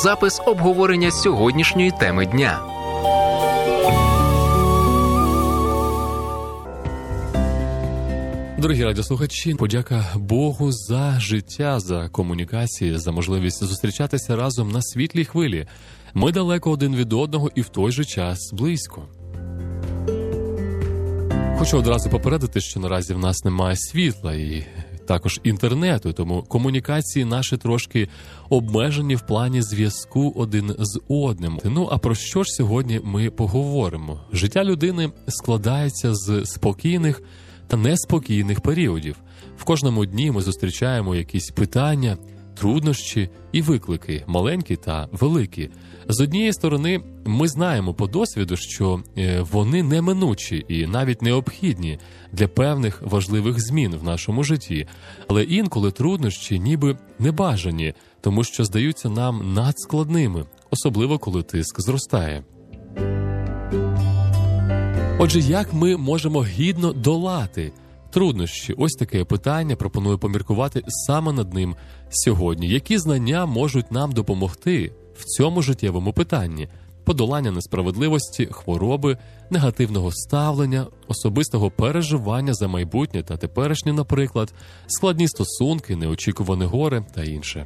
Запис обговорення сьогоднішньої теми дня. Дорогі радіослухачі, подяка Богу за життя, за комунікації, за можливість зустрічатися разом на світлій хвилі. Ми далеко один від одного і в той же час близько. Хочу одразу попередити, що наразі в нас немає світла і також інтернету, тому комунікації наші трошки обмежені в плані зв'язку один з одним. Ну, а про що ж сьогодні ми поговоримо? Життя людини складається з спокійних та неспокійних періодів. В кожному дні ми зустрічаємо якісь питання, труднощі і виклики, маленькі та великі. З однієї сторони, ми знаємо по досвіду, що вони неминучі і навіть необхідні для певних важливих змін в нашому житті. Але інколи труднощі ніби небажані, тому що здаються нам надскладними, особливо коли тиск зростає. Отже, як ми можемо гідно долати труднощі? Ось таке питання пропоную поміркувати саме над ним сьогодні. Які знання можуть нам допомогти в цьому життєвому питанні? Подолання несправедливості, хвороби, негативного ставлення, особистого переживання за майбутнє та теперішнє, наприклад, складні стосунки, неочікуване горе та інше.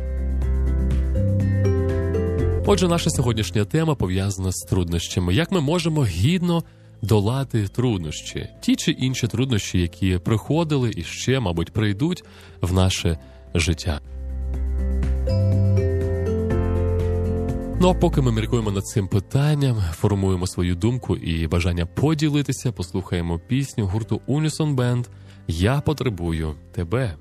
Отже, наша сьогоднішня тема пов'язана з труднощами. Як ми можемо гідно долати труднощі? Ті чи інші труднощі, які приходили і ще, мабуть, прийдуть в наше життя. Ну, а поки ми міркуємо над цим питанням, формуємо свою думку і бажання поділитися, послухаємо пісню гурту Unison Band «Я потребую тебе».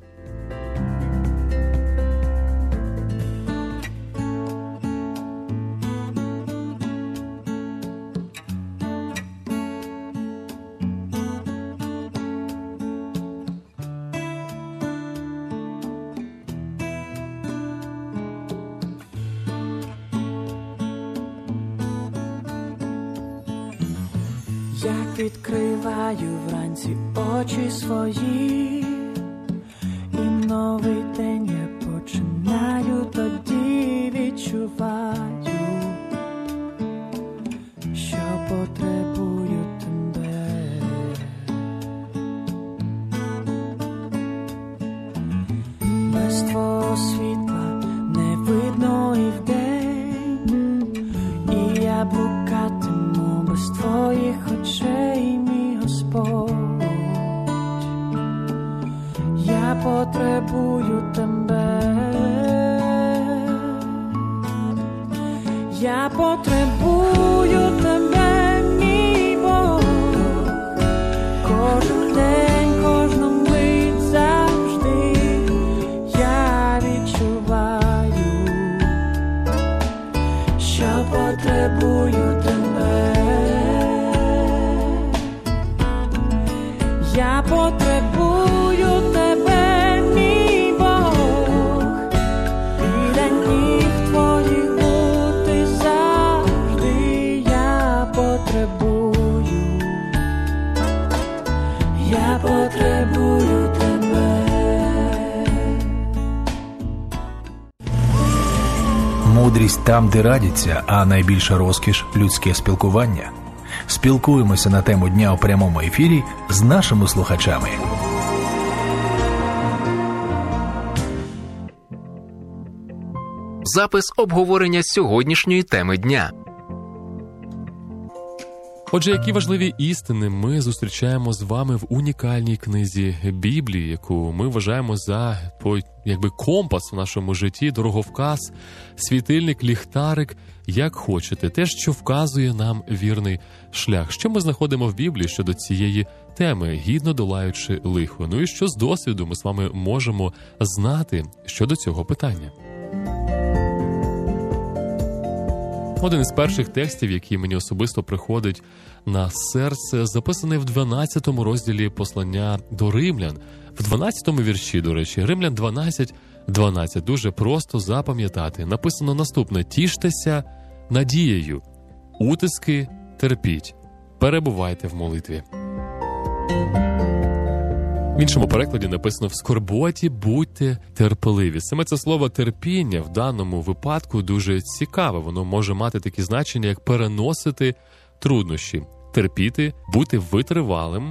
Як відкриваю вранці очі свої, і новий день я починаю, тоді відчуваю, що потребую тебе. Без твого світла не видно і вдень, і я блукатиму без твоїх очей, мій Господь. Я потребую тебе. Я потребую тебе, мій Бог. Кожен день, кожну мить, завжди я відчуваю, що потребую тебе. Я потребую тебе, мій Бог, біля ніг твоїх бути завжди я потребую. Я потребую тебе. Мудрість там, де радяться, а найбільша розкіш – людське спілкування. Спілкуємося на тему дня у прямому ефірі з нашими слухачами. Запис обговорення сьогоднішньої теми дня. Отже, які важливі істини ми зустрічаємо з вами в унікальній книзі Біблії, яку ми вважаємо за компас в нашому житті, дороговказ, світильник, ліхтарик, як хочете, те, що вказує нам вірний шлях. Що ми знаходимо в Біблії щодо цієї теми, гідно долаючи лихо? Ну і що з досвіду ми з вами можемо знати щодо цього питання? Один із перших текстів, який мені особисто приходить на серце, записаний в 12 розділі послання до Римлян. В 12-му вірші, до речі, Римлян 12:12. Дуже просто запам'ятати. Написано наступне: «Тіштеся надією, утиски терпіть, перебувайте в молитві». В іншому перекладі написано «в скорботі будьте терпеливі». Саме це слово «терпіння» в даному випадку дуже цікаве. Воно може мати такі значення, як переносити труднощі, терпіти, бути витривалим.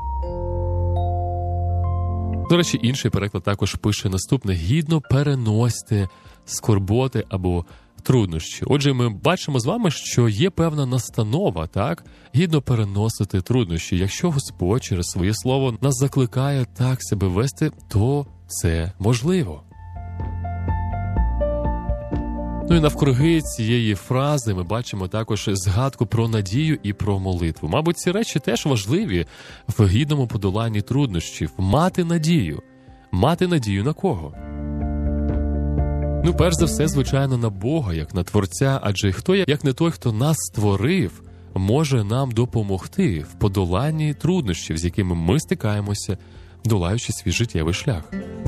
До речі, інший переклад також пише наступне: «гідно переносьте скорботи або труднощі». Отже, ми бачимо з вами, що є певна настанова, так? Гідно переносити труднощі. Якщо Господь через своє слово нас закликає так себе вести, то це можливо. Ну і навкруги цієї фрази ми бачимо також згадку про надію і про молитву. Мабуть, ці речі теж важливі в гідному подоланні труднощів. Мати надію. Мати надію на кого? Ну, перш за все, звичайно, на Бога, як на Творця, адже хто, як не той, хто нас створив, може нам допомогти в подоланні труднощів, з якими ми стикаємося, долаючи свій життєвий шлях.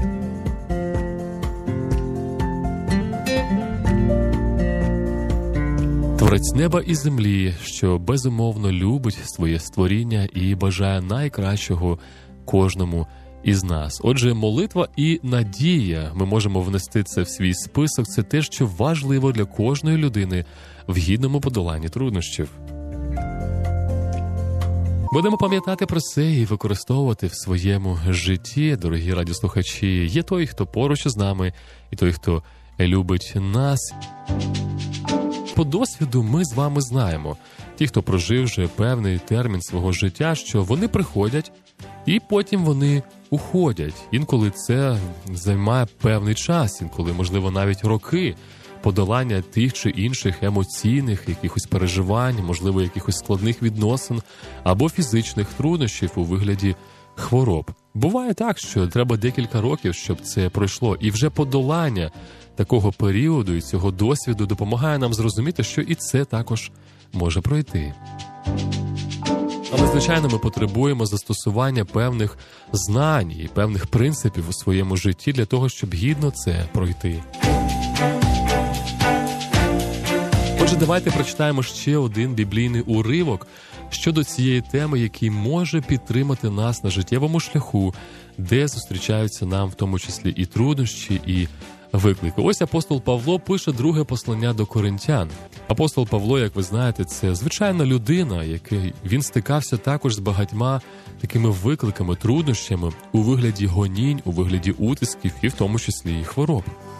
Творець неба і землі, що безумовно любить своє створіння і бажає найкращого кожному із нас. Отже, молитва і надія, ми можемо внести це в свій список, це те, що важливо для кожної людини в гідному подоланні труднощів. Будемо пам'ятати про це і використовувати в своєму житті, дорогі радіослухачі. Є той, хто поруч із нами, і той, хто любить нас. По досвіду ми з вами знаємо, ті, хто прожив вже певний термін свого життя, що вони приходять і потім вони уходять. Інколи це займає певний час, інколи, можливо, навіть роки подолання тих чи інших емоційних якихось переживань, можливо, якихось складних відносин або фізичних труднощів у вигляді хвороб. Буває так, що треба декілька років, щоб це пройшло, і вже подолання такого періоду і цього досвіду допомагає нам зрозуміти, що і це також може пройти. Але, звичайно, ми потребуємо застосування певних знань і певних принципів у своєму житті для того, щоб гідно це пройти. Отже, давайте прочитаємо ще один біблійний уривок щодо цієї теми, який може підтримати нас на життєвому шляху, де зустрічаються нам в тому числі і труднощі, і виклики. Ось апостол Павло пише друге послання до Коринтян. Апостол Павло, як ви знаєте, це звичайна людина, він стикався також з багатьма такими викликами, труднощами у вигляді гонінь, у вигляді утисків і в тому числі і хвороб.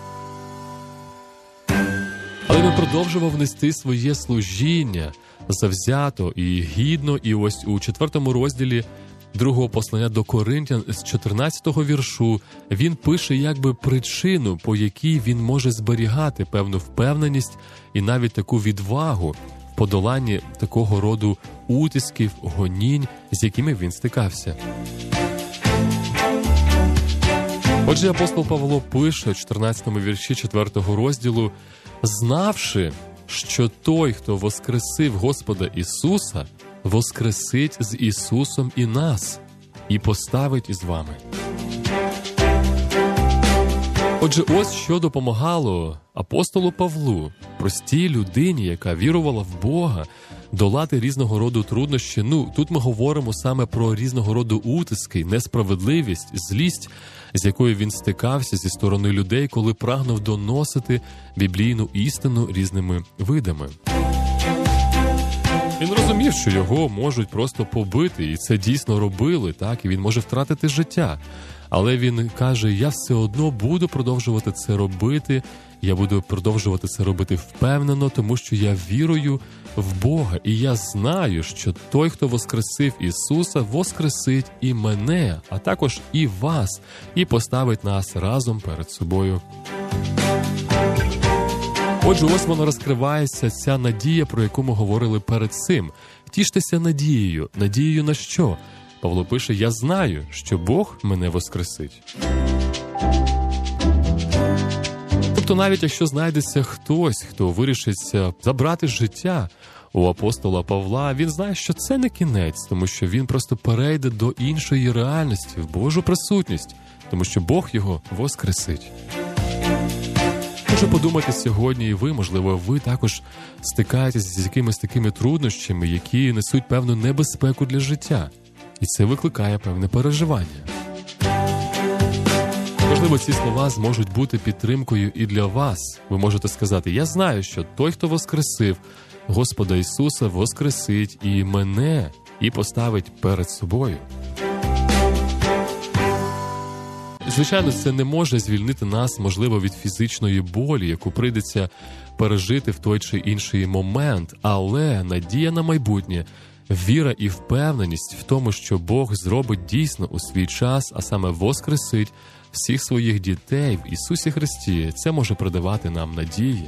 Але він продовжував нести своє служіння завзято і гідно, і ось у 4 розділі другого послання до Коринтян з 14-го віршу він пише якби причину, по якій він може зберігати певну впевненість і навіть таку відвагу в подоланні такого роду утисків, гонінь, з якими він стикався. Отже, апостол Павло пише у 14-му вірші 4-го розділу: «Знавши, що той, хто воскресив Господа Ісуса, воскресить з Ісусом і нас, і поставить із вами». Отже, ось що допомагало апостолу Павлу, простій людині, яка вірувала в Бога, долати різного роду труднощі. Тут ми говоримо саме про різного роду утиски, несправедливість, злість, з якою він стикався зі сторони людей, коли прагнув доносити біблійну істину різними видами. Він розумів, що його можуть просто побити, і це дійсно робили, так, і він може втратити життя. Але він каже: я все одно буду продовжувати це робити, я буду продовжувати це робити впевнено, тому що я вірую в Бога, і я знаю, що той, хто воскресив Ісуса, воскресить і мене, а також і вас, і поставить нас разом перед собою. Отже, ось воно розкривається, ця надія, про яку ми говорили перед цим. Тіштеся надією. Надією на що? Павло пише: я знаю, що Бог мене воскресить. Тобто навіть якщо знайдеться хтось, хто вирішиться забрати життя у апостола Павла, він знає, що це не кінець, тому що він просто перейде до іншої реальності, в Божу присутність, тому що Бог його воскресить. Може подумати сьогодні і ви, можливо, ви також стикаєтесь з якимись такими труднощами, які несуть певну небезпеку для життя. І це викликає певне переживання. Можливо, ці слова зможуть бути підтримкою і для вас. Ви можете сказати: я знаю, що той, хто воскресив Господа Ісуса, воскресить і мене, і поставить перед собою. Звичайно, це не може звільнити нас, можливо, від фізичної болі, яку прийдеться пережити в той чи інший момент, але надія на майбутнє, віра і впевненість в тому, що Бог зробить дійсно у свій час, а саме воскресить всіх своїх дітей в Ісусі Христі, це може придавати нам надії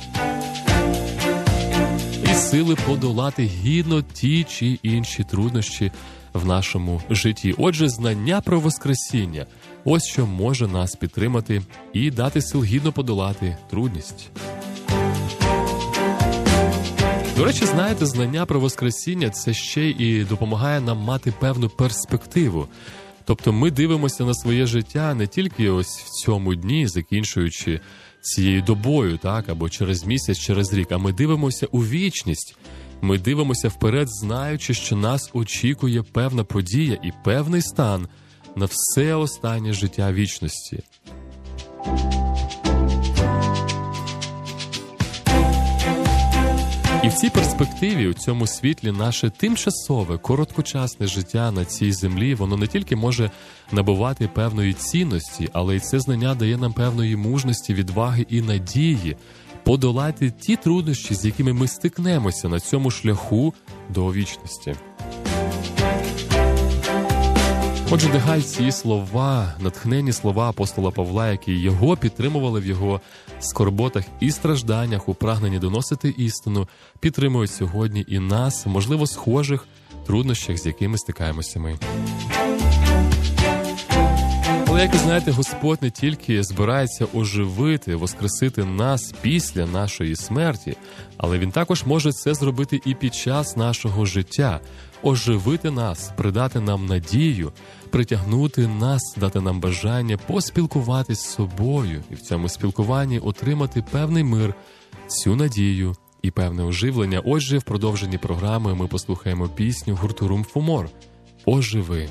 і сили подолати гідно ті чи інші труднощі в нашому житті. Отже, знання про Воскресіння – ось що може нас підтримати і дати сил гідно подолати трудність. До речі, знаєте, знання про Воскресіння – це ще і допомагає нам мати певну перспективу. Тобто ми дивимося на своє життя не тільки ось в цьому дні, закінчуючи цією добою, так, або через місяць, через рік, а ми дивимося у вічність. Ми дивимося вперед, знаючи, що нас очікує певна подія і певний стан на все останнє життя вічності. І в цій перспективі, у цьому світлі, наше тимчасове, короткочасне життя на цій землі, воно не тільки може набувати певної цінності, але й це знання дає нам певної мужності, відваги і надії подолати ті труднощі, з якими ми стикнемося на цьому шляху до вічності. Отже, нехай ці слова, натхненні слова апостола Павла, які його підтримували в його скорботах і стражданнях, у прагненні доносити істину, підтримують сьогодні і нас, можливо, схожих труднощах, з якими стикаємося ми. Але, як ви знаєте, Господь не тільки збирається оживити, воскресити нас після нашої смерті, але Він також може це зробити і під час нашого життя, оживити нас, придати нам надію, притягнути нас, дати нам бажання поспілкуватись з собою і в цьому спілкуванні отримати певний мир, цю надію і певне оживлення. Отже, в продовженні програми ми послухаємо пісню гурту Румфомор «Оживи».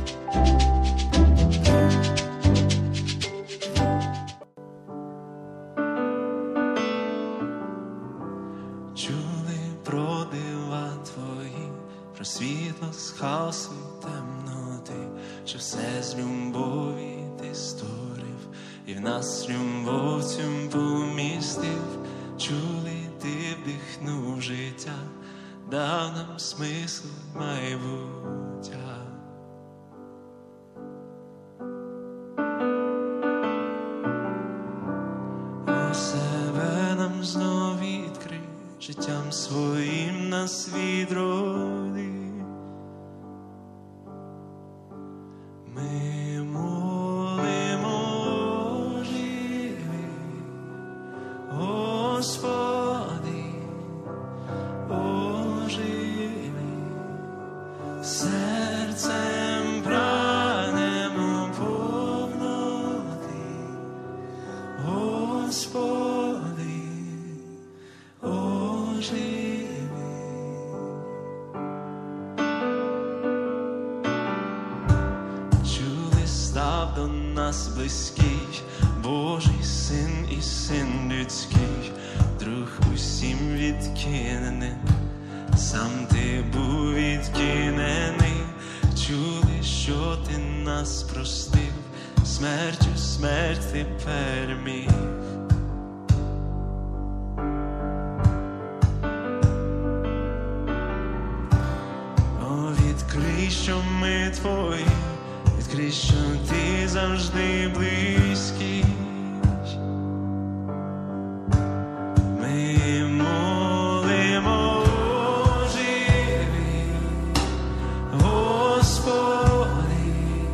Чули про дива твої, про світло з хаосу й темноти, що все з любові ти створив, і в нас любов цю помістив. Чули, ти вдихнув життя, дав нам смисл майбуття. У себе нам знов відкрив, життям своїм нас відроди. Ми молимо, оживи, Господи, оживи, серцем прагнемо повноти, Господи, оживи. Чули, став до нас близький, Божий Син і Син людський, друг усім відкинений, сам ти був відкинений. Чули, що ти нас простив, смертю смерть ти переміг. О, відкрий, що ми твої, відкрий, що ти завжди близький. Ми молимо, оживи, Господи,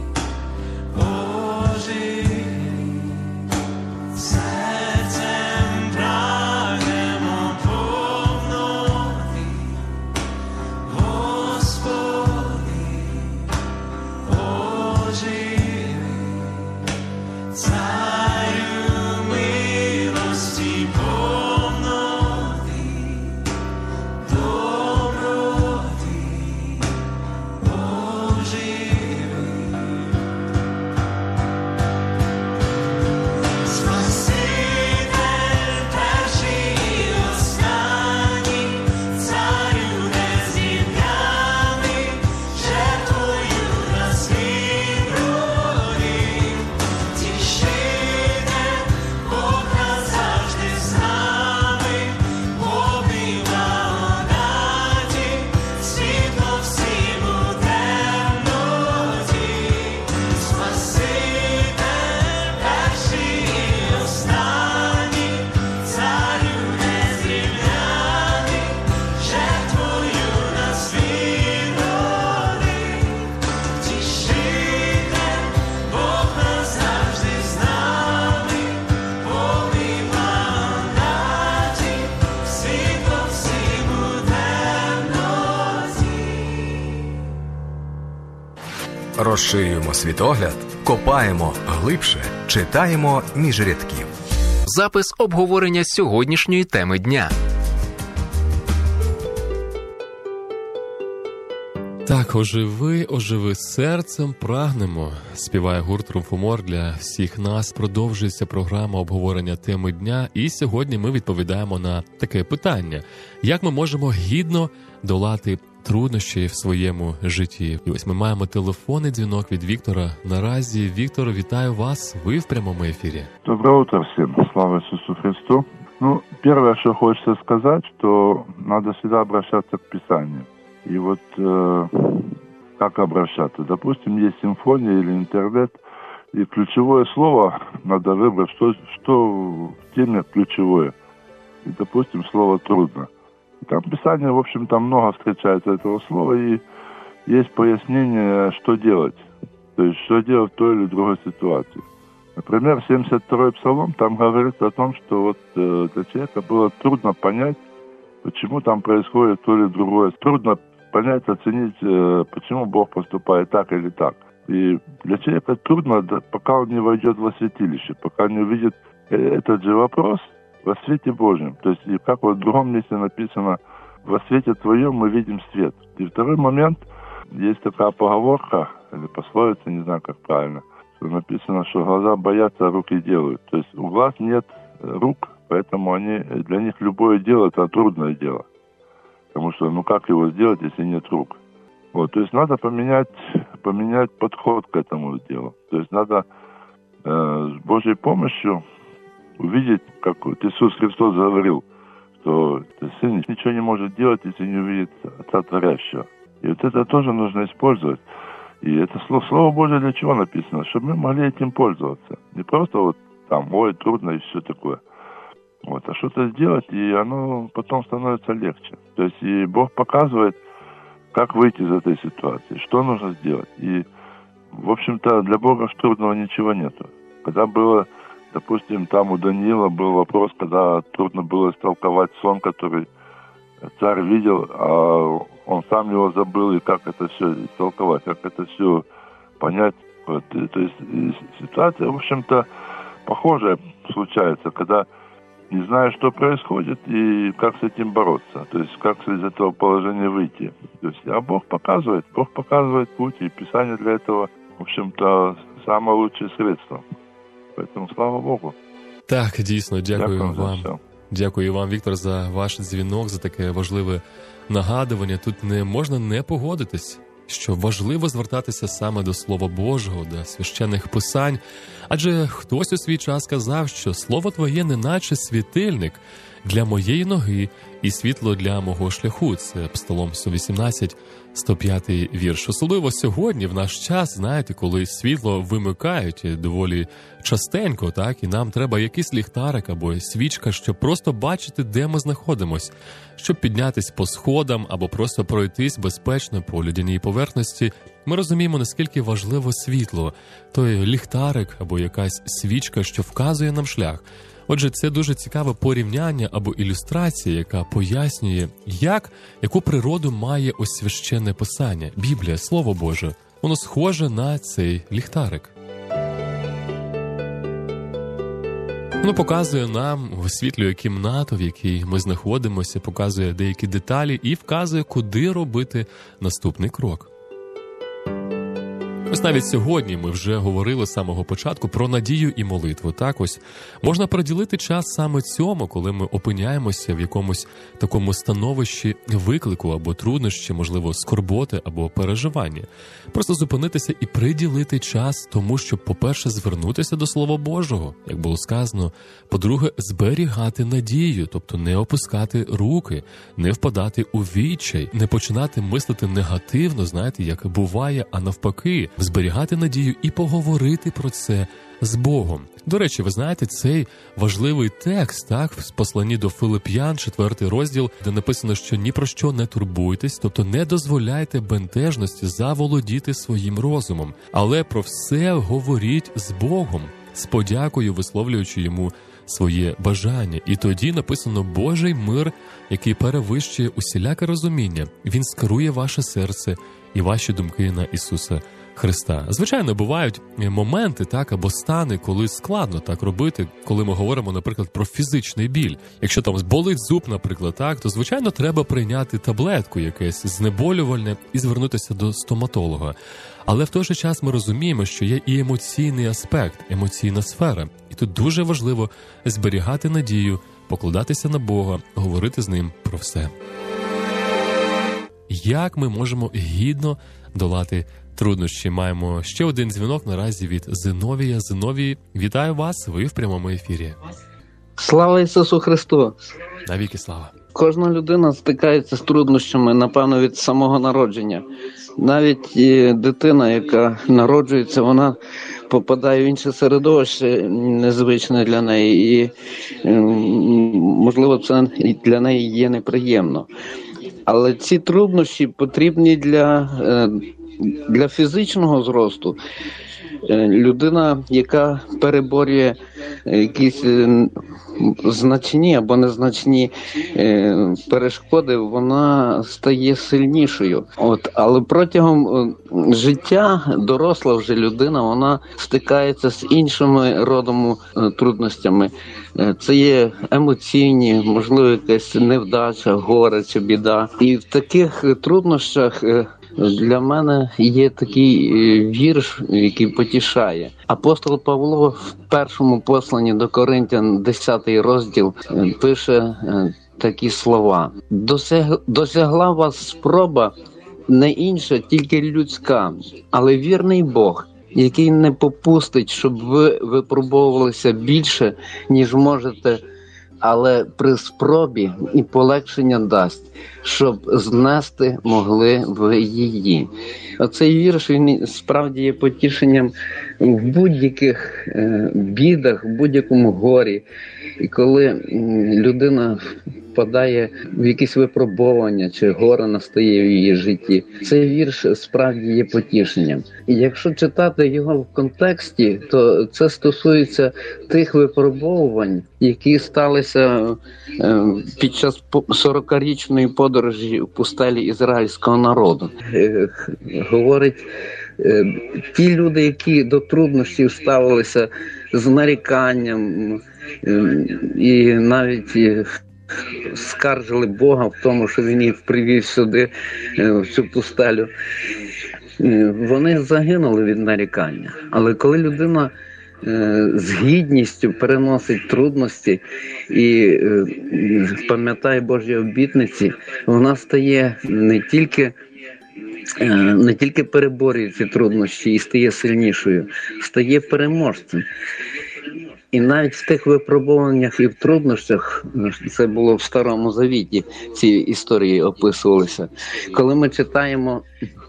оживи, серцем прагнемо повноти, Господи, оживи, Розширюємо світогляд, копаємо глибше, читаємо між рядків. Запис обговорення сьогоднішньої теми дня. Так, оживи серцем, прагнемо, співає гурт «Румфомор» для всіх нас. Продовжується програма обговорення теми дня, і сьогодні ми відповідаємо на таке питання. Як ми можемо гідно долати труднощі в своєму житті? І ось ми маємо телефонний дзвінок від Віктора. Наразі, Віктор, вітаю вас, ви в прямому ефірі. Доброе утро всем. Слава Иисусу Христу. Первое, что хочется сказать, что надо всегда обращаться к Писанию. И вот как обращаться? Допустим, есть симфония или интернет, и ключевое слово надо выбрать, что в теме ключевое. И, допустим, слово «трудно». И там Писание, в общем, там много встречается этого слова, и есть пояснение, что делать. То есть, что делать в той или другой ситуации. Например, 72-й Псалом, там говорится о том, что вот для человека было трудно понять, почему там происходит то или другое. Трудно понять, оценить, почему Бог поступает так или так. И для человека трудно, пока он не войдет во святилище, пока не увидит этот же вопрос во свете Божьем. То есть, и как вот в другом месте написано, во свете Твоем мы видим свет. И второй момент, есть такая поговорка, или пословица, не знаю, как правильно, что написано, что глаза боятся, а руки делают. То есть у глаз нет рук, поэтому для них любое дело – это трудное дело. Потому что, как его сделать, если нет рук? Вот, то есть надо поменять подход к этому делу. То есть надо с Божьей помощью увидеть, как вот Иисус Христос говорил, что Сын ничего не может делать, если не увидит Отца Творящего. И вот это тоже нужно использовать. И это Слово Божие для чего написано? Чтобы мы могли этим пользоваться. Не просто вот там, трудно и все такое. Вот, а что-то сделать, и оно потом становится легче. То есть и Бог показывает, как выйти из этой ситуации, что нужно сделать. И, в общем-то, для Бога трудного ничего нету. Когда было, допустим, там у Даниила был вопрос, когда трудно было истолковать сон, который царь видел, а он сам его забыл, и как это все истолковать, как это все понять. Вот. То есть ситуация, в общем-то, похожая случается, когда не знаешь, что происходит и как с этим бороться, то есть как из этого положения выйти. То есть, а Бог показывает путь, и Писание для этого, в общем-то, самое лучшее средство. Поэтому слава Богу. Так, дійсно, дякую вам. За все. Дякую вам, Віктор, за ваш дзвінок, за таке важливе нагадування. Тут не можна не погодитись, що важливо звертатися саме до Слова Божого, до священних писань. Адже хтось у свій час казав, що Слово Твоє неначе світильник для моєї ноги і світло для мого шляху. Це Псалом 118, 105 вірш. Особливо сьогодні, в наш час, знаєте, коли світло вимикають доволі частенько, так, і нам треба якийсь ліхтарик або свічка, щоб просто бачити, де ми знаходимось, щоб піднятись по сходам або просто пройтись безпечно по льодяній поверхності. Ми розуміємо, наскільки важливо світло, той ліхтарик або якась свічка, що вказує нам шлях. Отже, це дуже цікаве порівняння або ілюстрація, яка пояснює, яку природу має ось священне писання, Біблія, Слово Боже. Воно схоже на цей ліхтарик. Воно показує нам, висвітлює кімнату, в якій ми знаходимося, показує деякі деталі і вказує, куди робити наступний крок. Ось навіть сьогодні ми вже говорили з самого початку про надію і молитву. Так ось можна приділити час саме цьому, коли ми опиняємося в якомусь такому становищі виклику або труднощі, можливо, скорботи або переживання. Просто зупинитися і приділити час тому, щоб, по-перше, звернутися до Слова Божого, як було сказано, по-друге, зберігати надію, тобто не опускати руки, не впадати у відчай, не починати мислити негативно, знаєте, як буває, а навпаки, зберігати надію і поговорити про це з Богом. До речі, ви знаєте, цей важливий текст, так, в посланні до Филип'ян, 4 розділ, де написано, що ні про що не турбуйтесь, тобто не дозволяйте бентежності заволодіти своїм розумом, але про все говоріть з Богом, з подякою висловлюючи йому своє бажання. І тоді написано «Божий мир, який перевищує усіляке розуміння, він скерує ваше серце і ваші думки на Ісуса Христа. Звичайно, бувають моменти, так, або стани, коли складно так робити, коли ми говоримо, наприклад, про фізичний біль. Якщо там болить зуб, наприклад, так, то, звичайно, треба прийняти таблетку якесь знеболювальне і звернутися до стоматолога. Але в той же час ми розуміємо, що є і емоційний аспект, емоційна сфера. І тут дуже важливо зберігати надію, покладатися на Бога, говорити з Ним про все. Як ми можемо гідно долати труднощі? Маємо ще один дзвінок наразі від Зиновія. Зиновій, вітаю вас, ви в прямому ефірі. Слава Ісусу Христу! Навіки слава. Кожна людина стикається з труднощами, напевно, від самого народження. Навіть дитина, яка народжується, вона попадає в інше середовище незвичне для неї. І, можливо, це для неї є неприємно. Але ці труднощі потрібні для фізичного зросту. Людина, яка переборює якісь значні або незначні перешкоди, вона стає сильнішою. Але протягом життя доросла вже людина, вона стикається з іншими родом трудностями. Це є емоційні, можливо, якась невдача, горе чи біда. І в таких труднощах для мене є такий вірш, який потішає. Апостол Павло в першому посланні до Коринтян, 10 розділ, пише такі слова. «Досягла вас спроба не інша, тільки людська, але вірний Бог, який не попустить, щоб ви випробовувалися більше, ніж можете, але при спробі і полегшення дасть, щоб знести могли ви її». Оцей вірш, він справді є потішенням в будь-яких бідах, в будь-якому горі. І коли людина впадає в якісь випробування, чи горе настає в її житті, цей вірш справді є потішенням. І якщо читати його в контексті, то це стосується тих випробовувань, які сталися під час 40-річної подорожі в пустелі ізраїльського народу. Говорить, ті люди, які до труднощів ставилися з наріканням і навіть скаржили Бога в тому, що він їх привів сюди, в цю пустелю, вони загинули від нарікання. Але коли людина з гідністю переносить трудності і пам'ятає Божі обітниці, вона стає не тільки переборює ці труднощі і стає сильнішою, стає переможцем. І навіть в тих випробуваннях і в труднощах, це було в Старому Завіті, ці історії описувалися. Коли ми читаємо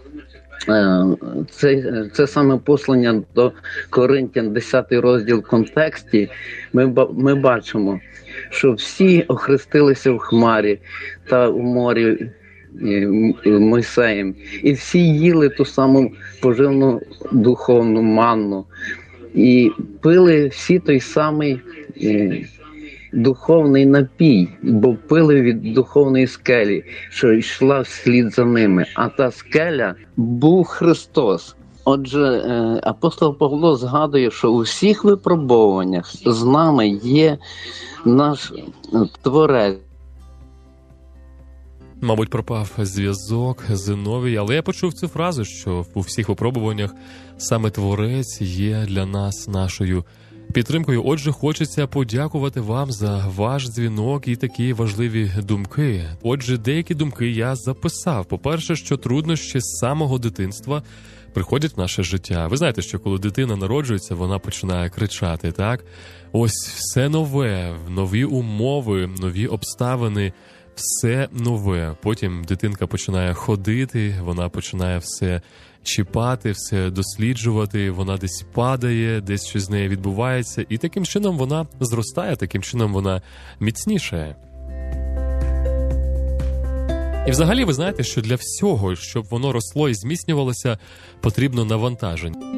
це саме послання до Коринтян, 10 розділ в контексті, ми бачимо, що всі охрестилися в хмарі та у морі Мойсеєм, і всі їли ту саму поживну духовну манну, і пили всі той самий духовний напій, бо пили від духовної скелі, що йшла вслід за ними. А та скеля був Христос. Отже, апостол Павло згадує, що у всіх випробуваннях з нами є наш Творець. Мабуть, пропав зв'язок Зиновій, але я почув цю фразу, що у всіх випробуваннях саме Творець є для нас нашою підтримкою. Отже, хочеться подякувати вам за ваш дзвінок і такі важливі думки. Отже, деякі думки я записав. По-перше, що труднощі з самого дитинства приходять в наше життя. Ви знаєте, що коли дитина народжується, вона починає кричати, так? Ось все нове, нові умови, нові обставини, все нове. Потім дитинка починає ходити, вона починає все чіпати, все досліджувати, вона десь падає, десь щось з нею відбувається, і таким чином вона зростає, таким чином вона міцнішає. І взагалі ви знаєте, що для всього, щоб воно росло і зміцнювалося, потрібно навантаження.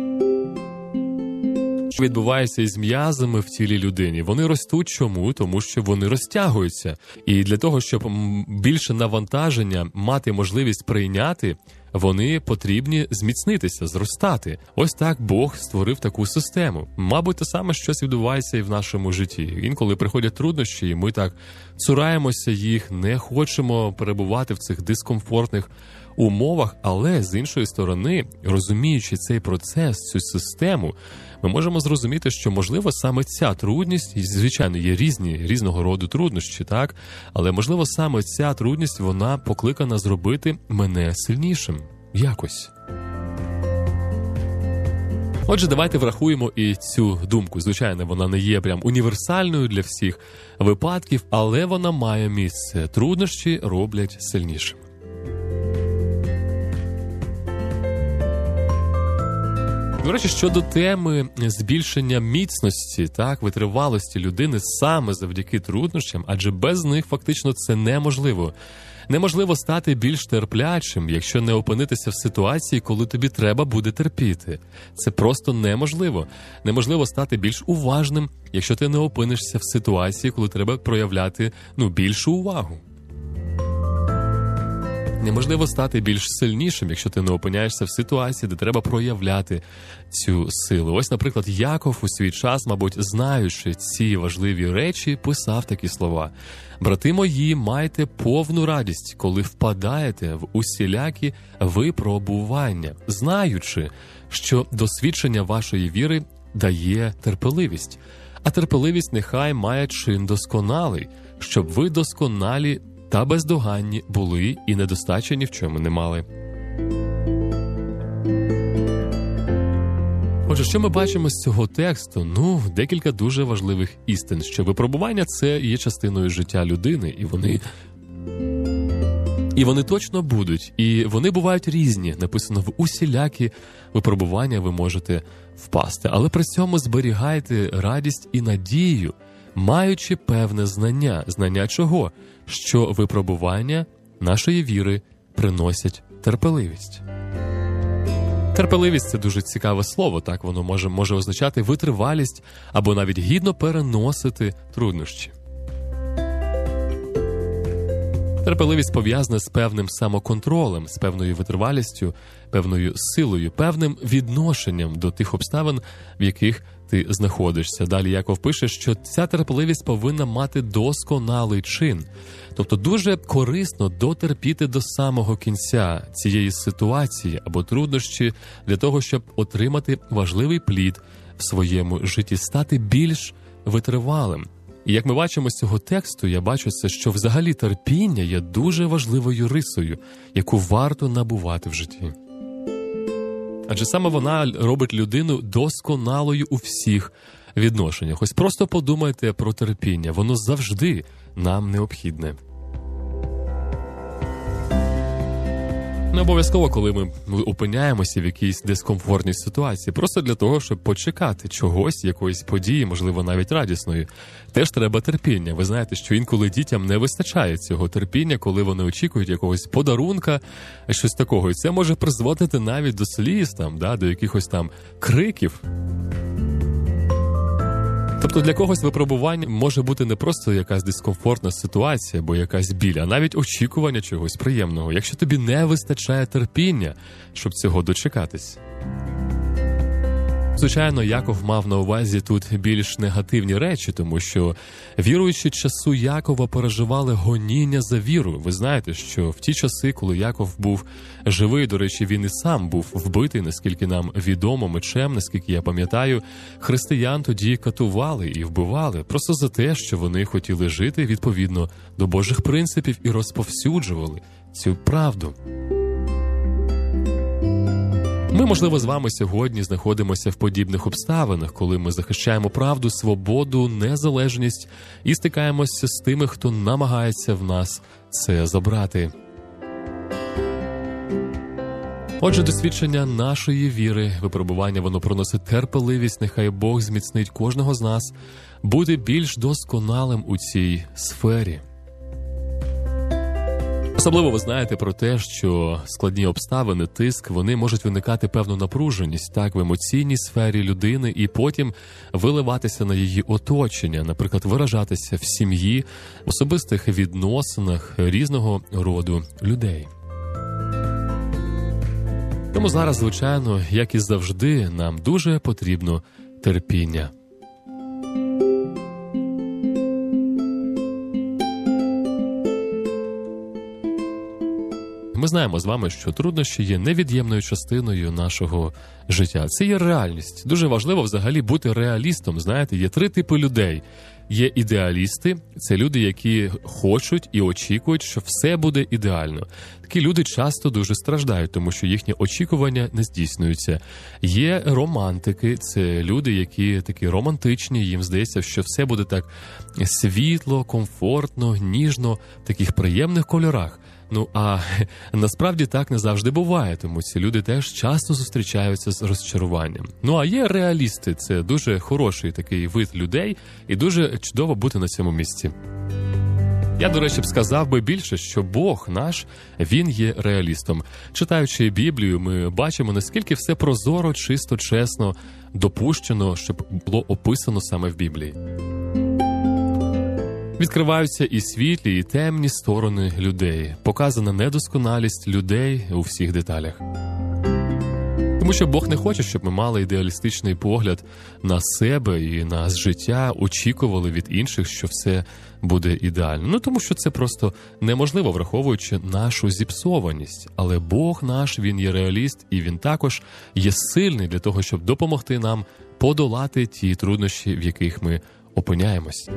Що відбувається із м'язами в тілі людини? Вони ростуть чому? Тому що вони розтягуються. І для того, щоб більше навантаження мати можливість прийняти, вони потрібні зміцнитися, зростати. Ось так Бог створив таку систему. Мабуть, те саме щось відбувається і в нашому житті. Інколи приходять труднощі, і ми так цураємося їх, не хочемо перебувати в цих дискомфортних умовах, але з іншої сторони, розуміючи цей процес, цю систему, ми можемо зрозуміти, що, можливо, саме ця трудність, і, звичайно, є різного роду труднощі, так? Але, можливо, саме ця трудність, вона покликана зробити мене сильнішим. Якось. Отже, давайте врахуємо і цю думку. Звичайно, вона не є прям універсальною для всіх випадків, але вона має місце. Труднощі роблять сильнішим. До речі, щодо теми збільшення міцності, так, витривалості людини саме завдяки труднощам, адже без них фактично це неможливо. Неможливо стати більш терплячим, якщо не опинитися в ситуації, коли тобі треба буде терпіти. Це просто неможливо. Неможливо стати більш уважним, якщо ти не опинишся в ситуації, коли треба проявляти, більшу увагу. Неможливо стати більш сильнішим, якщо ти не опиняєшся в ситуації, де треба проявляти цю силу. Ось, наприклад, Яков у свій час, мабуть, знаючи ці важливі речі, писав такі слова. «Брати мої, майте повну радість, коли впадаєте в усілякі випробування, знаючи, що досвідчення вашої віри дає терпеливість. А терпеливість нехай має чин досконалий, щоб ви досконалі та бездоганні були і недостачі ні в чому не мали». Отже, що ми бачимо з цього тексту? Декілька дуже важливих істин, що випробування – це є частиною життя людини, і вони точно будуть, і вони бувають різні. Написано, в усілякі випробування ви можете впасти, але при цьому зберігайте радість і надію, маючи певне знання. Знання чого? Що випробування нашої віри приносять терпеливість. Терпеливість – це дуже цікаве слово, так? Воно може означати витривалість або навіть гідно переносити труднощі. Терпеливість пов'язана з певним самоконтролем, з певною витривалістю, певною силою, певним відношенням до тих обставин, в яких ти знаходишся. Далі Яков пише, що ця терпеливість повинна мати досконалий чин. Тобто дуже корисно дотерпіти до самого кінця цієї ситуації або труднощі для того, щоб отримати важливий плід в своєму житті, стати більш витривалим. І як ми бачимо з цього тексту, я бачу це, що взагалі терпіння є дуже важливою рисою, яку варто набувати в житті. Адже саме вона робить людину досконалою у всіх відношеннях. Ось просто подумайте про терпіння, воно завжди нам необхідне. Не обов'язково, коли ми опиняємося в якійсь дискомфортній ситуації, просто для того, щоб почекати чогось, якоїсь події, можливо, навіть радісної. Теж треба терпіння. Ви знаєте, що інколи дітям не вистачає цього терпіння, коли вони очікують якогось подарунка, щось такого. І це може призводити навіть до сліз, до якихось криків. Тобто для когось випробування може бути не просто якась дискомфортна ситуація або якась біль, а навіть очікування чогось приємного, якщо тобі не вистачає терпіння, щоб цього дочекатись. Звичайно, Яков мав на увазі тут більш негативні речі, тому що віруючі часу Якова переживали гоніння за віру. Ви знаєте, що в ті часи, коли Яков був живий, до речі, він і сам був вбитий, наскільки нам відомо, мечем, наскільки я пам'ятаю, християн тоді катували і вбивали просто за те, що вони хотіли жити відповідно до Божих принципів і розповсюджували цю правду. Ми, можливо, з вами сьогодні знаходимося в подібних обставинах, коли ми захищаємо правду, свободу, незалежність і стикаємося з тими, хто намагається в нас це забрати. Отже, досвідчення нашої віри, випробування, воно проносить терпеливість, нехай Бог зміцнить кожного з нас бути більш досконалим у цій сфері. Особливо ви знаєте про те, що складні обставини, тиск, вони можуть виникати певну напруженість в емоційній сфері людини і потім виливатися на її оточення, наприклад, виражатися в сім'ї, в особистих відносинах різного роду людей. Тому зараз, звичайно, як і завжди, нам дуже потрібно терпіння. Ми знаємо з вами, що труднощі є невід'ємною частиною нашого життя. Це є реальність. Дуже важливо взагалі бути реалістом. Знаєте, є 3 типи людей. Є ідеалісти, це люди, які хочуть і очікують, що все буде ідеально. Такі люди часто дуже страждають, тому що їхні очікування не здійснюються. Є романтики, це люди, які такі романтичні, їм здається, що все буде так світло, комфортно, ніжно, в таких приємних кольорах. Ну, а насправді так не завжди буває, тому ці люди теж часто зустрічаються з розчаруванням. Ну, а є реалісти, це дуже хороший такий вид людей, і дуже чудово бути на цьому місці. Я, до речі, б сказав би більше, що Бог наш, Він є реалістом. Читаючи Біблію, ми бачимо, наскільки все прозоро, чисто, чесно, допущено, щоб було описано саме в Біблії. Відкриваються і світлі, і темні сторони людей. Показана недосконалість людей у всіх деталях. Тому що Бог не хоче, щоб ми мали ідеалістичний погляд на себе і на життя, очікували від інших, що все буде ідеально. Ну, тому що це просто неможливо, враховуючи нашу зіпсованість. Але Бог наш, Він є реаліст, і Він також є сильний для того, щоб допомогти нам подолати ті труднощі, в яких ми опиняємось.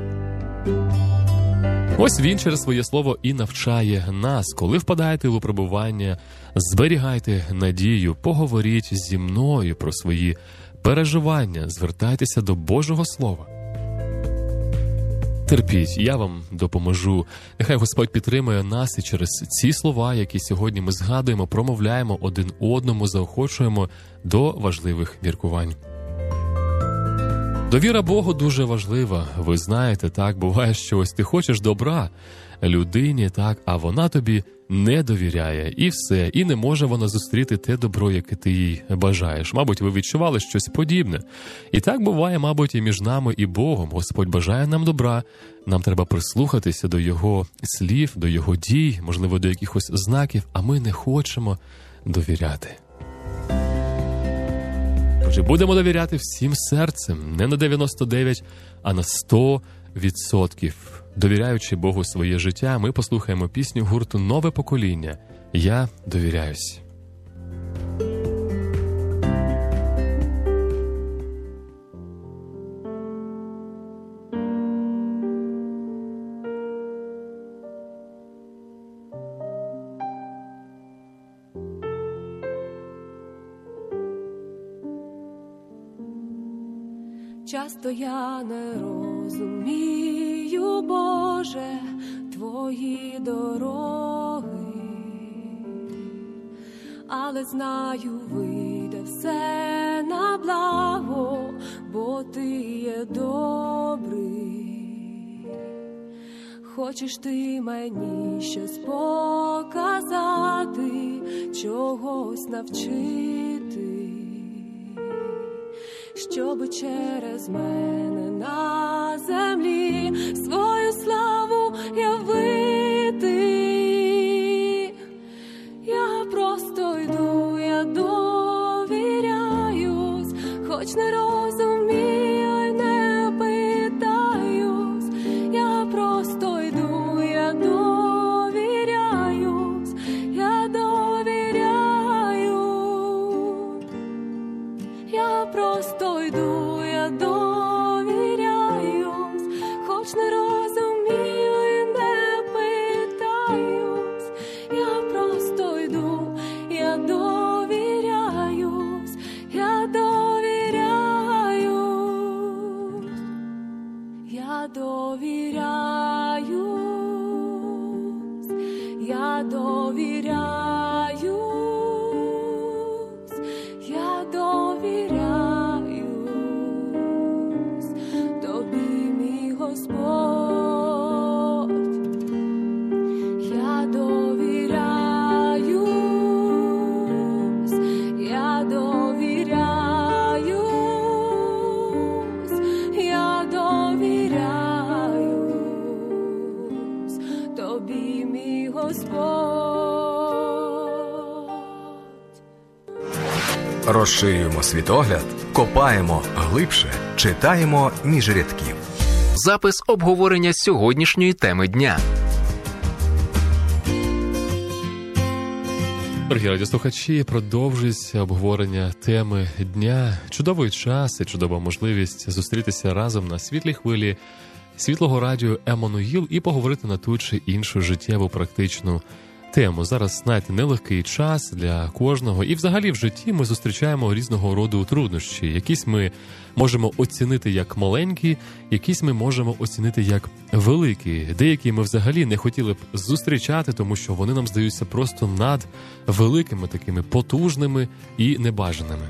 Ось Він через своє слово і навчає нас. Коли впадаєте у випробування, зберігайте надію, поговоріть зі мною про свої переживання, звертайтеся до Божого Слова. Терпіть, я вам допоможу. Нехай Господь підтримує нас і через ці слова, які сьогодні ми згадуємо, промовляємо один одному, заохочуємо до важливих міркувань. Довіра Богу дуже важлива. Ви знаєте, так, буває, що ось ти хочеш добра людині, так, а вона тобі не довіряє. І все. І не може вона зустріти те добро, яке ти їй бажаєш. Мабуть, ви відчували щось подібне. І так буває, мабуть, і між нами і Богом. Господь бажає нам добра. Нам треба прислухатися до Його слів, до Його дій, можливо, до якихось знаків, а ми не хочемо довіряти. Отже, будемо довіряти всім серцем, не на 99, а на 100%. Довіряючи Богу своє життя, ми послухаємо пісню гурту «Нове покоління» «Я довіряюсь». Часто я не розумію, Боже, Твої дороги, але знаю, вийде все на благо, бо Ти є добрий. Хочеш ти мені щось показати, чогось навчити, щоби через мене на землі свою славу явити. Я просто йду, я довіряюсь, хоч не розумію й не питаюсь. Я просто йду, я довіряюсь, я довіряю. Я просто йду, я довіряюсь, хоч не розумію і не питаюсь. Я просто йду, я довіряюсь, я довіряюсь, я довіряюсь, я довіряюсь, я довіряюсь Тобі, мій Господь. Я довіряюсь, я довіряюсь, я довіряюсь Тобі, мій Господь. Розширюємо світогляд, копаємо глибше, читаємо між рядків. Запис обговорення сьогоднішньої теми дня. Дорогі радіослухачі, продовжується обговорення теми дня. Чудовий час і чудова можливість зустрітися разом на світлій хвилі світлого радіо Еммануїл і поговорити на ту чи іншу життєву практичну тему. Зараз, знаєте, нелегкий час для кожного. І взагалі в житті ми зустрічаємо різного роду труднощі. Якісь ми можемо оцінити як маленькі, якісь ми можемо оцінити як великі. Деякі ми взагалі не хотіли б зустрічати, тому що вони нам здаються просто над великими, такими потужними і небажаними.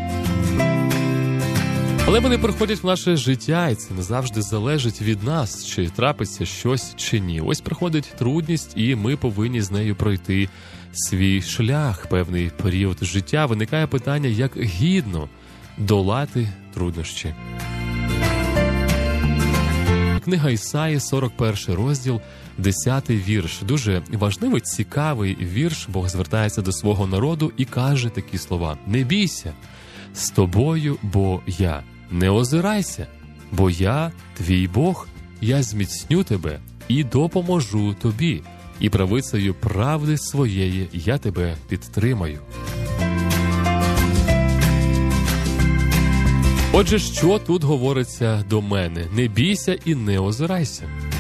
Але вони приходять в наше життя, і це не завжди залежить від нас, чи трапиться щось, чи ні. Ось приходить трудність, і ми повинні з нею пройти свій шлях, певний період життя. Виникає питання, як гідно долати труднощі. Книга Ісаї, 41 розділ, 10 вірш. Дуже важливий, цікавий вірш. Бог звертається до свого народу і каже такі слова. «Не бійся, з тобою, бо я. Не озирайся, бо я, твій Бог, я зміцню тебе і допоможу тобі, і правицею правди своєї я тебе підтримаю». Отже, що тут говориться до мене? Не бійся і не озирайся.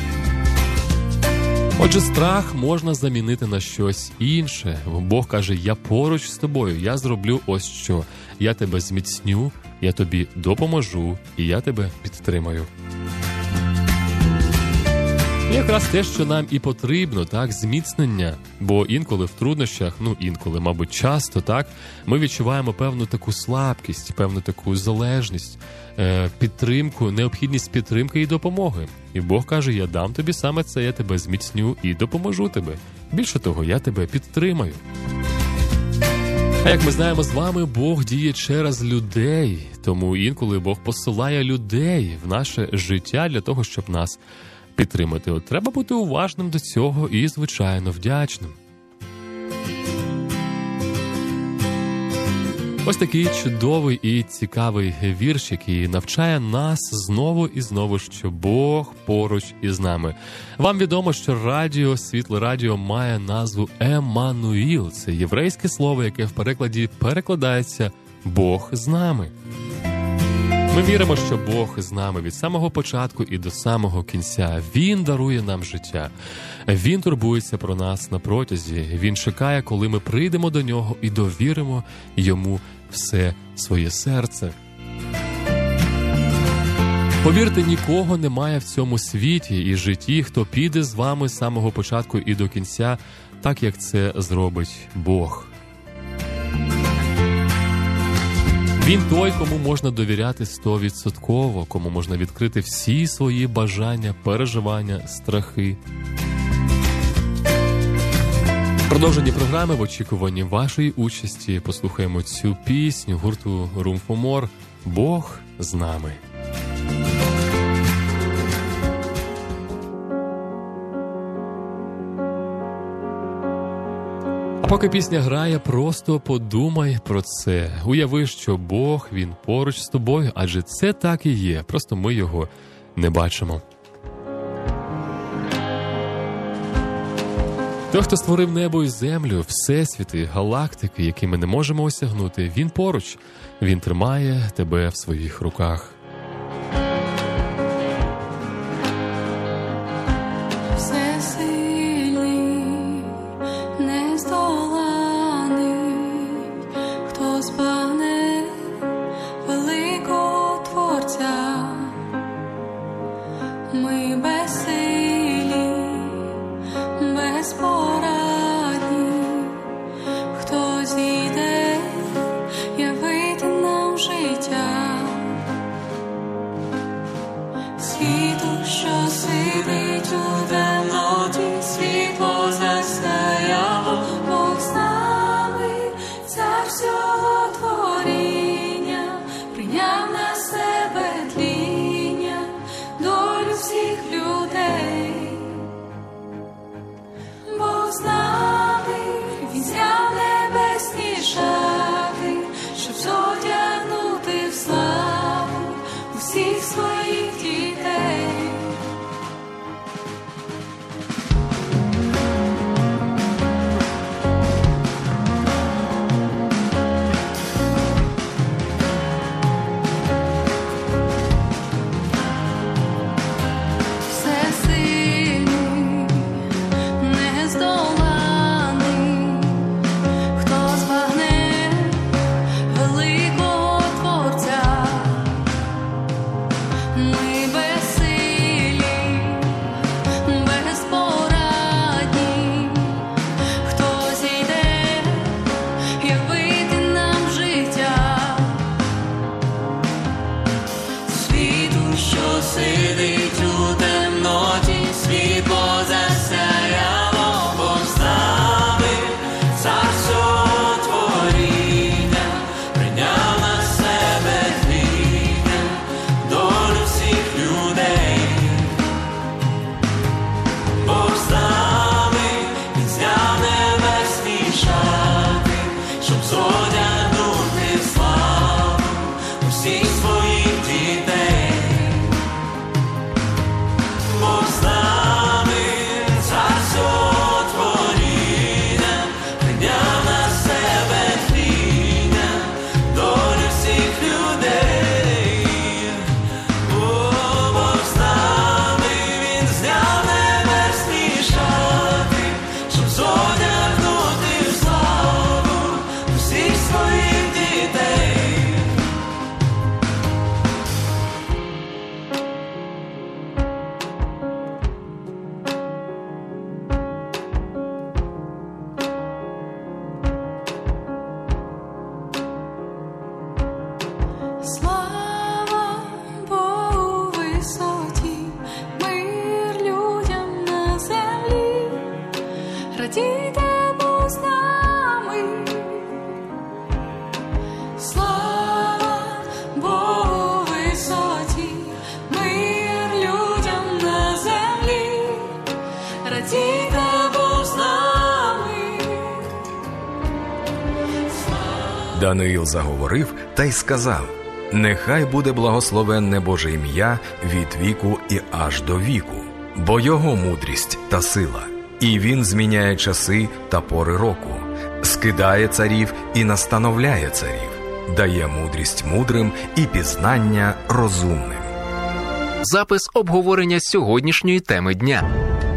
Отже, страх можна замінити на щось інше. Бог каже, я поруч з тобою, я зроблю ось що. Я тебе зміцню, я тобі допоможу, і я тебе підтримаю. І якраз те, що нам і потрібно, так, зміцнення. Бо інколи в труднощах, інколи, мабуть, часто, так, ми відчуваємо певну таку слабкість, певну таку залежність, підтримку, необхідність підтримки і допомоги. І Бог каже, я дам тобі саме це, я тебе зміцню і допоможу тебе. Більше того, я тебе підтримаю. А як ми знаємо з вами, Бог діє через людей, тому інколи Бог посилає людей в наше життя для того, щоб нас підтримати. От треба бути уважним до цього і, звичайно, вдячним. Ось такий чудовий і цікавий вірш, який навчає нас знову і знову, що Бог поруч із нами. Вам відомо, що радіо, світле радіо має назву Еммануїл. Це єврейське слово, яке в перекладі перекладається «Бог з нами». Ми віримо, що Бог з нами від самого початку і до самого кінця. Він дарує нам життя. Він турбується про нас на протязі. Він чекає, коли ми прийдемо до Нього і довіримо Йому все своє серце. Повірте, нікого немає в цьому світі і житті, хто піде з вами з самого початку і до кінця, так як це зробить Бог. Він той, кому можна довіряти 100%, кому можна відкрити всі свої бажання, переживання, страхи. В продовженні програми в очікуванні вашої участі послухаємо цю пісню гурту Room for More «Бог з нами». А поки пісня грає, просто подумай про це. Уяви, що Бог, Він поруч з тобою, адже це так і є, просто ми його не бачимо. Той, хто створив небо і землю, всесвіти, галактики, які ми не можемо осягнути, Він поруч, Він тримає тебе в своїх руках. Світу, що сидить у темноті, радійте Бог з нами. Слава Богу в висоті, мир людям на землі, радійте Бог з нами. Даниїл заговорив та й сказав: «Нехай буде благословенне Боже ім'я від віку і аж до віку, бо його мудрість та сила, і він зміняє часи та пори року, скидає царів і настановляє царів, дає мудрість мудрим і пізнання розумним». Запис обговорення сьогоднішньої теми дня.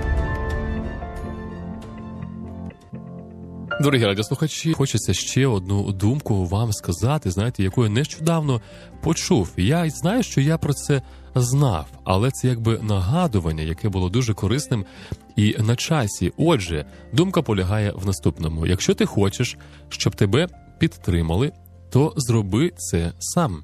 Дорогі радіослухачі, хочеться ще одну думку вам сказати, знаєте, яку я нещодавно почув. Я знаю, що я про це знав, але це якби нагадування, яке було дуже корисним і на часі. Отже, думка полягає в наступному. Якщо ти хочеш, щоб тебе підтримали, то зроби це сам.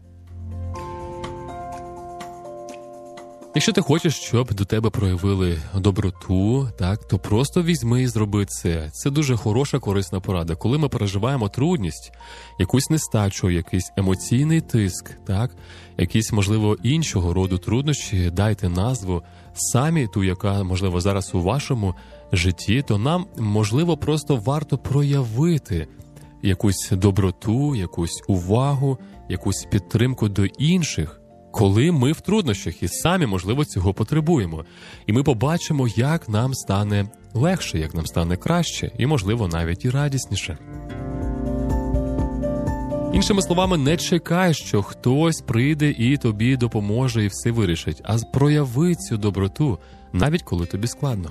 Якщо ти хочеш, щоб до тебе проявили доброту, так, то просто візьми і зроби це. Це дуже хороша, корисна порада. Коли ми переживаємо трудність, якусь нестачу, якийсь емоційний тиск, так, якісь, можливо, іншого роду труднощі, дайте назву самі ту, яка, можливо, зараз у вашому житті, то нам, можливо, просто варто проявити якусь доброту, якусь увагу, якусь підтримку до інших, коли ми в труднощах і самі, можливо, цього потребуємо. І ми побачимо, як нам стане легше, як нам стане краще і, можливо, навіть і радісніше. Іншими словами, не чекай, що хтось прийде і тобі допоможе і все вирішить, а прояви цю доброту, навіть коли тобі складно.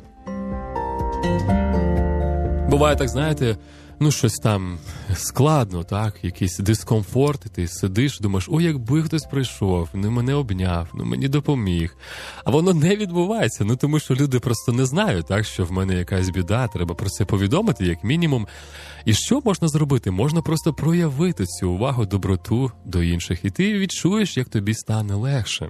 Буває так, знаєте, щось там складно, так, якийсь дискомфорт, і ти сидиш, думаєш, якби хтось прийшов, мене обняв, мені допоміг. А воно не відбувається, тому що люди просто не знають, так, що в мене якась біда, треба про це повідомити, як мінімум. І що можна зробити? Можна просто проявити цю увагу, доброту до інших, і ти відчуєш, як тобі стане легше.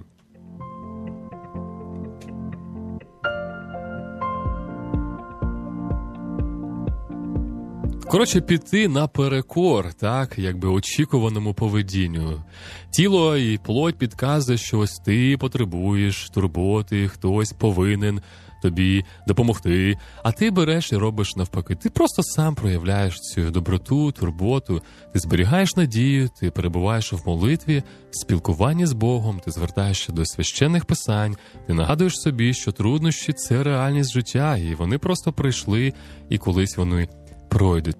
Коротше, піти наперекор, так, якби очікуваному поведінню. Тіло і плоть підказує, що ось ти потребуєш турботи, хтось повинен тобі допомогти, а ти береш і робиш навпаки. Ти просто сам проявляєш цю доброту, турботу, ти зберігаєш надію, ти перебуваєш в молитві, спілкуванні з Богом, ти звертаєшся до священних писань, ти нагадуєш собі, що труднощі – це реальність життя, і вони просто прийшли, і колись вони пройдуть.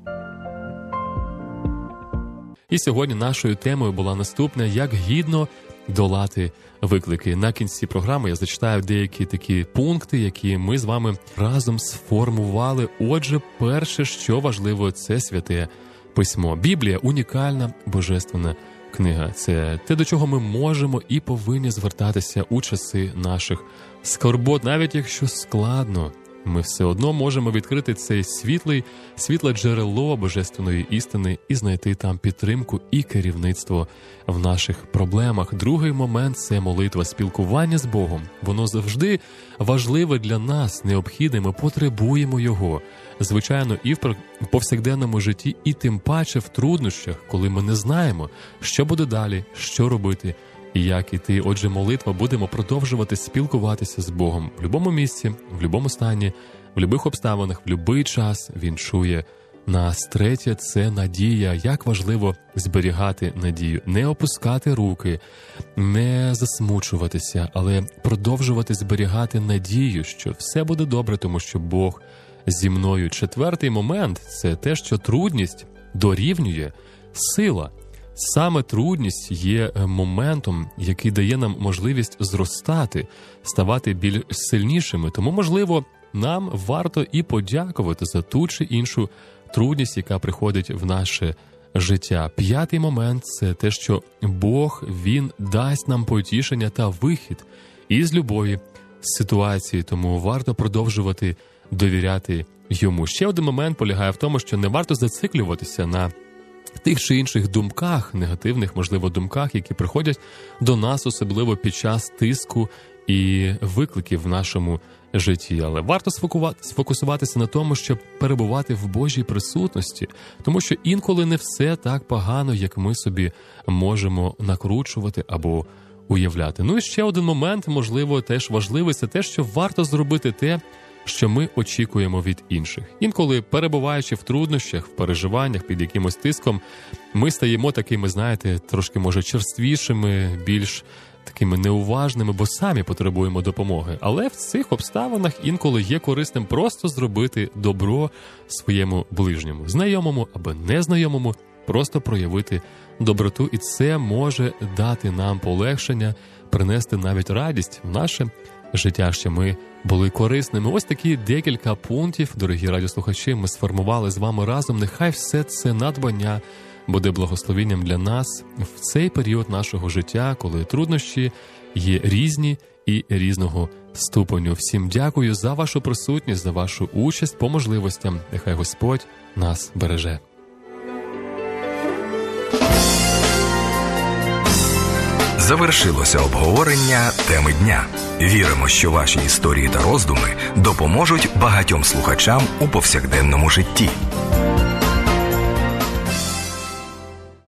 І сьогодні нашою темою була наступна: як гідно долати виклики. На кінці програми я зачитаю деякі такі пункти, які ми з вами разом сформували. Отже, перше, що важливо, це Святе Письмо. Біблія – унікальна божественна книга. Це те, до чого ми можемо і повинні звертатися у часи наших скорбот. Навіть якщо складно, ми все одно можемо відкрити це світле джерело божественної істини і знайти там підтримку і керівництво в наших проблемах. Другий момент – це молитва, спілкування з Богом. Воно завжди важливе для нас, необхідне, ми потребуємо його. Звичайно, і в повсякденному житті, і тим паче в труднощах, коли ми не знаємо, що буде далі, що робити і як іти. Отже, молитва, будемо продовжувати спілкуватися з Богом в будь-якому місці, в будь-якому стані, в будь-яких обставинах, в будь-який час Він чує нас. Третє – це надія. Як важливо зберігати надію, не опускати руки, не засмучуватися, але продовжувати зберігати надію, що все буде добре, тому що Бог зі мною. Четвертий момент – це те, що трудність дорівнює сила. Саме трудність є моментом, який дає нам можливість зростати, ставати більш сильнішими. Тому, можливо, нам варто і подякувати за ту чи іншу трудність, яка приходить в наше життя. П'ятий момент – це те, що Бог, Він дасть нам потішення та вихід із любої ситуації. Тому варто продовжувати довіряти Йому. Ще один момент полягає в тому, що не варто зациклюватися на тих чи інших думках, негативних, можливо, думках, які приходять до нас, особливо під час тиску і викликів в нашому житті. Але варто сфокусуватися на тому, щоб перебувати в Божій присутності, тому що інколи не все так погано, як ми собі можемо накручувати або уявляти. Ну і ще один момент, можливо, теж важливий, це те, що варто зробити те, що ми очікуємо від інших. Інколи, перебуваючи в труднощах, в переживаннях, під якимось тиском, ми стаємо такими, знаєте, трошки, може, черствішими, більш такими неуважними, бо самі потребуємо допомоги. Але в цих обставинах інколи є корисним просто зробити добро своєму ближньому, знайомому або незнайомому, просто проявити доброту, і це може дати нам полегшення, принести навіть радість в наше життя, що ми були корисними. Ось такі декілька пунктів, дорогі радіослухачі, ми сформували з вами разом. Нехай все це надбання буде благословенням для нас в цей період нашого життя, коли труднощі є різні і різного ступеню. Всім дякую за вашу присутність, за вашу участь по можливостям. Нехай Господь нас береже. Завершилося обговорення теми дня. Віримо, що ваші історії та роздуми допоможуть багатьом слухачам у повсякденному житті.